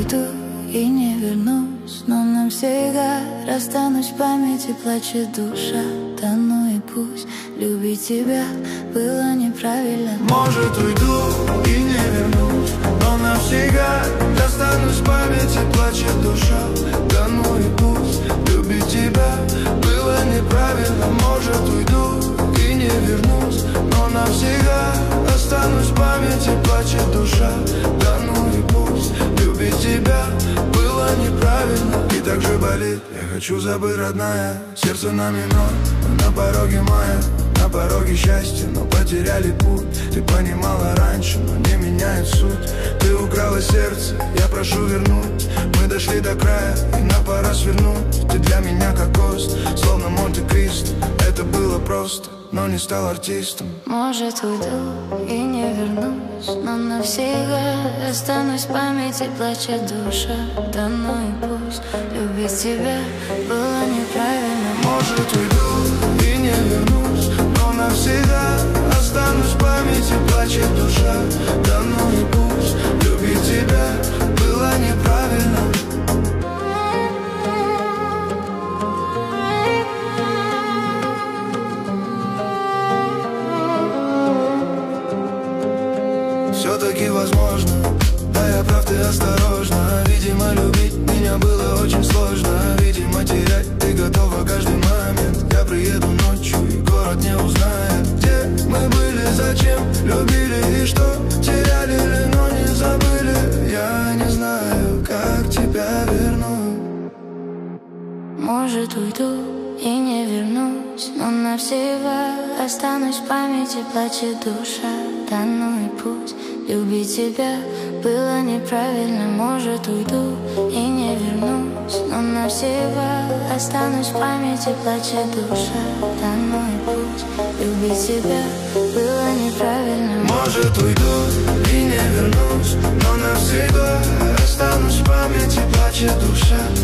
уйду и не вернусь, но навсегда расстанусь в памяти, плачет душа. Да ну и пусть, любить тебя было неправильно. Может, уйду и не вернусь, но навсегда расстанусь в памяти, плачет душа. Да ну и пусть, любить тебя было неправильно. Может, уйду и не вернусь, но навсегда останусь в памяти, плачет душа. Да ну и пусть, любить тебя было неправильно. И так же болит, я хочу забыть, родная. Сердце на минор, на пороге мая, на пороге счастья, но потеряли путь. Ты понимала раньше, но не меняет суть. Ты украла сердце, я прошу вернуть. Мы дошли до края, и нам пора свернуть. Ты для меня как гость, словно Монте-Кристо. Это было просто, но не стал артистом. Может, уйду и не вернусь, но навсегда останусь в памяти, плачет душа. Да ну и пусть, любить тебя было неправильно. Может, уйду и не вернусь, но навсегда останусь в памяти, плачет душа. Да ну и пусть, любить тебя было неправильно. Все-таки возможно, да я прав, ты осторожна. Видимо, любить меня было очень сложно. Видимо, терять ты готова каждый момент. Я приеду ночью, и город не узнает, где мы были, зачем любили и что теряли ли, но не забыли. Я не знаю, как тебя вернуть. Может, уйду и не вернусь, но навсегда останусь в памяти, плачет душа. Да ну и пусть, любить тебя было неправильно. Может, уйду и не вернусь, но навсегда останусь в памяти, плачет душа. Да ну и пусть, любить тебя было неправильно. Может, уйду и не вернусь, но навсегда останусь в памяти, плачет душа.